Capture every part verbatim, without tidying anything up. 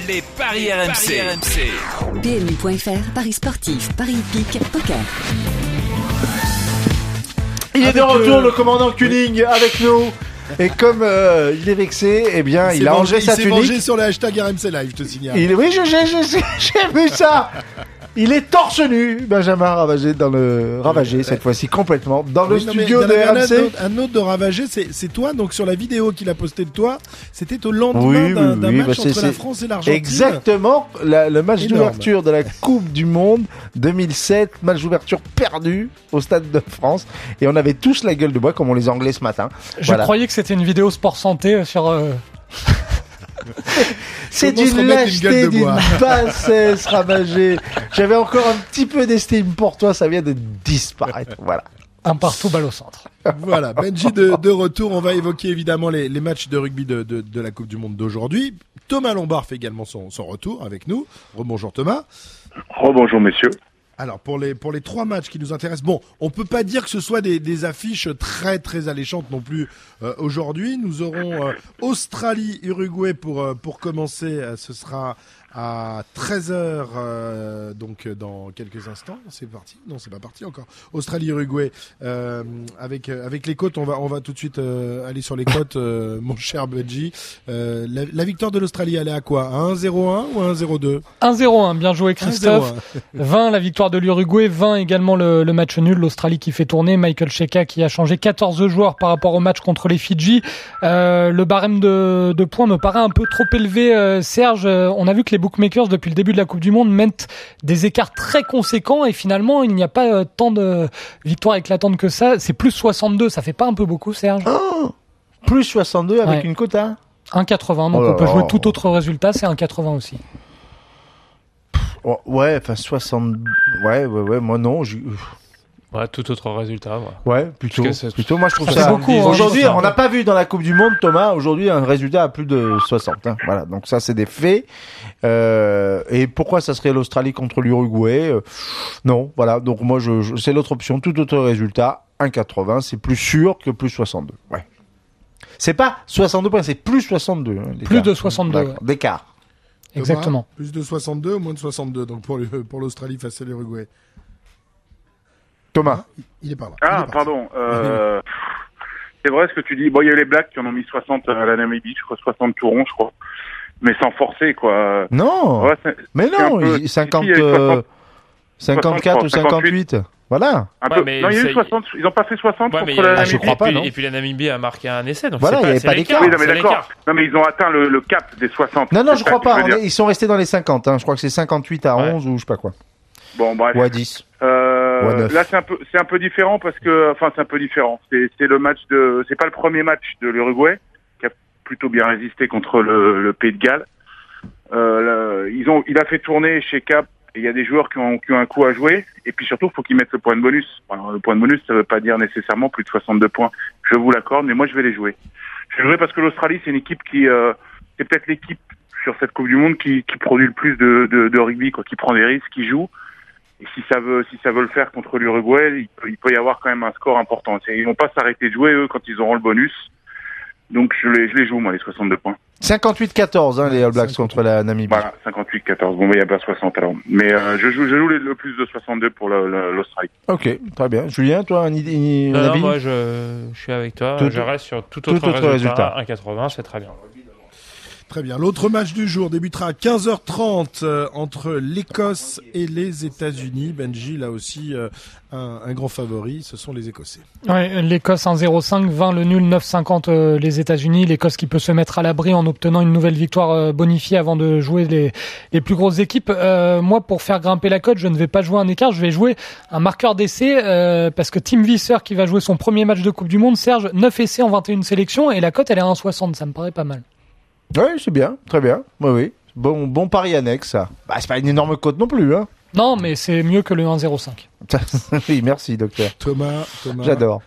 Les paris R M C. R M C. P M U point F R, paris sportifs, paris hippiques, poker. Il est de retour, le, le commandant Kuning oui. avec nous. Et comme euh, il est vexé, eh bien, il, il a vengé, enlevé sa tunique. Il s'est vengé sur le hashtag R M C Live, je te signale. Il, oui, je, je, je, j'ai vu ça. Il est torse nu, Benjamin Ravagé, dans le Ravagé cette fois-ci complètement dans oui, le non, studio de R M C. Un autre, un autre de Ravagé, c'est, c'est toi. Donc sur la vidéo qu'il a postée de toi, c'était au lendemain oui, d'un, oui, d'un oui, match bah, entre c'est, la France et l'Argentine. Exactement, la, le match Énorme. d'ouverture de la Coupe du Monde deux mille sept, match d'ouverture perdu au Stade de France, et on avait tous la gueule de bois comme on les Anglais ce matin. Je voilà. croyais que c'était une vidéo sport santé sur. Euh... C'est d'une lâcheté, d'une bassesse, Ravagé. J'avais encore un petit peu d'estime pour toi, ça vient de disparaître. Voilà. Un partout, balle au centre. Voilà, Benji de, de retour. On va évoquer évidemment les, les matchs de rugby de, de, de la Coupe du Monde d'aujourd'hui. Thomas Lombard fait également son, son retour avec nous. Rebonjour Thomas. Rebonjour messieurs. Alors pour les pour les trois matchs qui nous intéressent, bon, on peut pas dire que ce soit des, des affiches très très alléchantes non plus euh, aujourd'hui. Nous aurons euh, Australie-Uruguay pour euh, pour commencer. Euh, ce sera à treize heures, euh, donc dans quelques instants. C'est parti. Non, c'est pas parti encore. Australie-Uruguay euh, avec avec les côtes. On va on va tout de suite euh, aller sur les côtes, euh, mon cher Benji. Euh, la, la victoire de l'Australie, elle est à quoi? À un zéro un ou à un zéro deux? un zéro un. Bien joué Christophe. vingt la victoire de l'Uruguay, vingt également le, le match nul. L'Australie qui fait tourner. Michael Cheika qui a changé quatorze joueurs par rapport au match contre les Fidji. Euh, le barème de, de points me paraît un peu trop élevé. Euh, Serge, euh, on a vu que les bookmakers depuis le début de la Coupe du Monde mettent des écarts très conséquents et finalement il n'y a pas euh, tant de victoires éclatantes que ça. C'est plus soixante-deux, ça fait pas un peu beaucoup, Serge? Oh, plus soixante-deux avec ouais. une cote à un virgule quatre-vingts, donc oh on peut jouer tout autre résultat, c'est un virgule quatre-vingts aussi. Oh, ouais, enfin soixante. Ouais, ouais, ouais, moi non. J'ai... Ouais, tout autre résultat. Ouais, ouais plutôt. plutôt. Moi, je trouve ça. ça. Beaucoup, aujourd'hui, hein, on n'a pas vu dans la Coupe du Monde, Thomas. Aujourd'hui, un résultat à plus de soixante. Hein. Voilà. Donc ça, c'est des faits. Euh, et pourquoi ça serait l'Australie contre l'Uruguay? euh, Non. Voilà. Donc moi, je, je, c'est l'autre option. Tout autre résultat, un virgule quatre-vingts. C'est plus sûr que plus soixante-deux. Ouais. C'est pas soixante-deux points, c'est plus soixante-deux. Hein, plus de soixante-deux. Ouais. D'écart. Exactement. Thomas, plus de soixante-deux ou moins de soixante-deux. Donc pour le, pour l'Australie face à l'Uruguay. Thomas. Il est pas là. Ah, pardon. Euh, c'est vrai ce que tu dis. Bon, il y a les Blacks qui en ont mis soixante à la Namibie, je crois, soixante tourons, je crois. Mais sans forcer, quoi. Non. Ouais, c'est, mais c'est non, peu... cinquante, ici, euh, cinquante-quatre ou cinquante-huit. Voilà. Un peu... ouais, mais non, il y a eu soixante. Ils n'ont pas fait soixante ouais, contre la Namibie. Je crois pas, et, puis, non. et puis la Namibie a marqué un essai. Donc voilà, c'est il n'y avait pas d'écart. Oui, non, mais d'accord. Non, mais ils ont atteint le, le cap des soixante. Non, non, je crois pas. Est, ils sont restés dans les cinquante. Hein. Je crois que c'est cinquante-huit à ouais. onze ou je sais pas quoi. Bon, bref. Ou à dix. Euh, là, c'est un peu, c'est un peu différent parce que, enfin, c'est un peu différent. C'est, c'est le match de, c'est pas le premier match de l'Uruguay qui a plutôt bien résisté contre le, le Pays de Galles. Euh, là, ils ont, il a fait tourner chez Cap. Il y a des joueurs qui ont, qui ont un coup à jouer. Et puis surtout, il faut qu'ils mettent le point de bonus. Alors, le point de bonus, ça veut pas dire nécessairement plus de soixante-deux points. Je vous l'accorde, mais moi, je vais les jouer. Je vais jouer parce que l'Australie, c'est une équipe qui, euh, c'est peut-être l'équipe sur cette Coupe du Monde qui, qui produit le plus de, de, de rugby, quoi, qui prend des risques, qui joue. Et si ça veut, si ça veut le faire contre l'Uruguay, il peut, il peut y avoir quand même un score important. Ils vont pas s'arrêter de jouer, eux, quand ils auront le bonus. Donc, je les, je les joue, moi, les soixante-deux points. cinquante-huit quatorze, hein, les All Blacks contre la Namibie. Voilà, cinquante-huit quatorze. Bon, mais il n'y a pas soixante, alors. Mais, euh, je joue, je joue les, le plus de soixante-deux pour le, le, l'Australie. Ok, très bien. Julien, toi, un idée, non, un avis? Non, moi, je, je suis avec toi. Tout, je reste sur tout tout autre, autre résultat. résultat. un virgule quatre-vingts, c'est très bien. Très bien. L'autre match du jour débutera à quinze heures trente euh, entre l'Écosse et les États-Unis. Benji, là aussi, euh, un, un grand favori, ce sont les Écossais. Ouais, l'Écosse un zéro cinq, vingt le nul, neuf cinquante euh, les États-Unis. L'Écosse qui peut se mettre à l'abri en obtenant une nouvelle victoire euh, bonifiée avant de jouer les, les plus grosses équipes. Euh, moi, pour faire grimper la cote, je ne vais pas jouer un écart, je vais jouer un marqueur d'essai euh, parce que Tim Visser qui va jouer son premier match de Coupe du Monde, Serge, neuf essais en vingt et une sélections et la cote elle est à un soixante, ça me paraît pas mal. Oui, c'est bien, très bien. Oui, oui. Bon, bon pari annexe, ça. Bah, c'est pas une énorme cote non plus, hein. Non, mais c'est mieux que le un zéro cinq. Oui, merci, docteur. Thomas, Thomas. J'adore.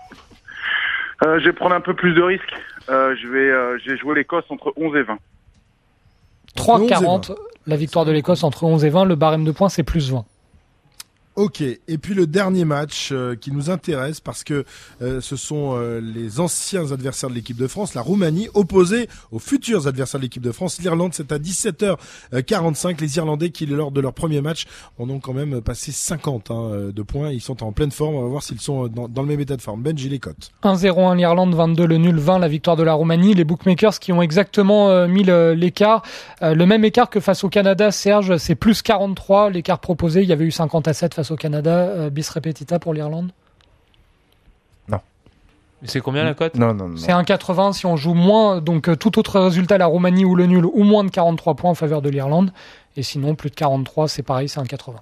Euh, je vais prendre un peu plus de risques. Euh, je vais, euh, je vais jouer l'Écosse entre onze et vingt. trois quarante, la victoire de l'Écosse entre onze et vingt. Le barème de points, c'est plus vingt. Ok, et puis le dernier match euh, qui nous intéresse parce que euh, ce sont euh, les anciens adversaires de l'équipe de France, la Roumanie, opposée aux futurs adversaires de l'équipe de France, l'Irlande. C'est à dix-sept heures quarante-cinq. Les Irlandais qui, lors de leur premier match, en ont quand même passé cinquante hein, de points. Ils sont en pleine forme. On va voir s'ils sont dans, dans le même état de forme. Benji, les cotes. un zéro un l'Irlande, vingt-deux le nul, vingt la victoire de la Roumanie. Les bookmakers qui ont exactement euh, mis le, l'écart, euh, le même écart que face au Canada. Serge, c'est plus quarante-trois l'écart proposé. Il y avait eu cinquante à sept face au Canada, euh, bis repetita pour l'Irlande. Non. Mais c'est combien la cote ? Non, non, non. C'est un quatre-vingts si on joue moins, donc euh, tout autre résultat, la Roumanie ou le nul, ou moins de quarante-trois points en faveur de l'Irlande. Et sinon, plus de quarante-trois, c'est pareil, c'est un quatre-vingts.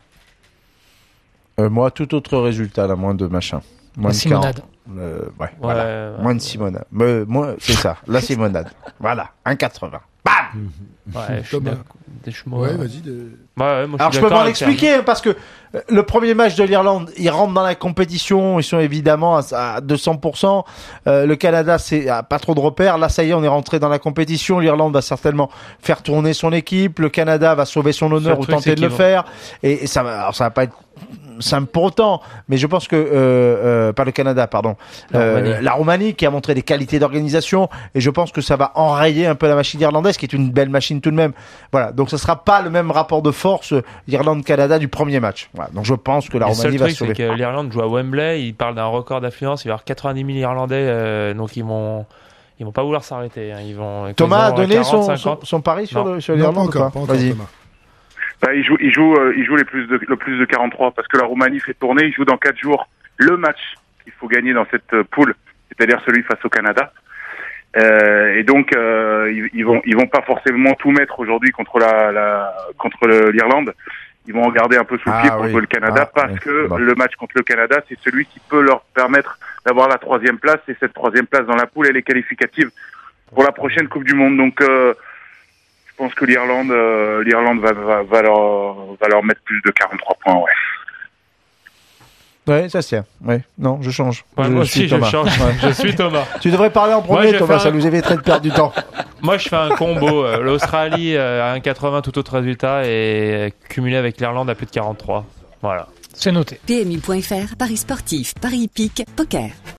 Euh, moi, tout autre résultat, là, moins de machin. Moins La de Simonade. Euh, ouais, Ouais, voilà. ouais, moins de ouais. Simonade. Me, moi, c'est ça, la Simonade. Voilà, un quatre-vingts. Bam! Ouais, je suis Thomas. d'accord. Je suis moi, Ouais, ouais. vas-y. De... Ouais, ouais, moi, Alors suis je peux d'accord m'en avec expliquer hein, parce que euh, le premier match de l'Irlande, ils rentrent dans la compétition, ils sont évidemment à, à deux cents pour cent. Euh, le Canada, c'est a pas trop de repères. Là, ça y est, on est rentré dans la compétition. L'Irlande va certainement faire tourner son équipe. Le Canada va sauver son honneur Le ou truc, tenter c'est de le qu'ils faire. Et, et ça va, alors ça va pas être simple pour autant, mais je pense que euh, euh, pas le Canada, pardon, La euh, Roumanie. la Roumanie qui a montré des qualités d'organisation, et je pense que ça va enrayer un peu la machine irlandaise, qui est une belle machine tout de même. Voilà, donc ça sera pas le même rapport de force Irlande-Canada du premier match. Voilà, donc je pense que la Le Roumanie seul va truc, se sauver. c'est que l'Irlande joue à Wembley, ils parlent d'un record d'affluence, il va y avoir quatre-vingt-dix mille Irlandais, euh, donc ils vont, ils vont pas vouloir s'arrêter. Hein. Ils vont, Thomas a quasiment donné son, quarante, son, cinquante. son pari sur, Non. le, sur Non, pas l'Irlande ou encore, pas pas encore, Vas-y. Thomas. Bah, il joue, il joue, euh, il joue les plus de, le plus de quarante-trois parce que la Roumanie fait tourner. Il joue dans quatre jours le match qu'il faut gagner dans cette euh, poule, c'est-à-dire celui face au Canada. Euh, et donc euh, ils, ils vont, ils vont pas forcément tout mettre aujourd'hui contre la, la contre le, l'Irlande. Ils vont en garder un peu sous le Ah pied contre oui. le Canada Ah, parce oui. que Bon. le match contre le Canada, c'est celui qui peut leur permettre d'avoir la troisième place. Et cette troisième place dans la poule, elle est qualificative pour la prochaine Coupe du Monde. Donc euh, je pense que l'Irlande, euh, l'Irlande va, va, va, leur, va leur mettre plus de quarante-trois points, ouais. Ouais, ça se tient. Ouais, non, je change. Ouais, je moi suis aussi, je Thomas. change. Ouais. Je suis Thomas. Tu devrais parler en Moi, premier, je vais Thomas, faire ça un- nous éviterait de perdre du temps. Moi, je fais un combo. euh, L'Australie euh, à un quatre-vingts, tout autre résultat, et euh, cumulé avec l'Irlande à plus de quarante-trois. Voilà. C'est noté. P M U point F R, Paris sportif, Paris hippique, poker.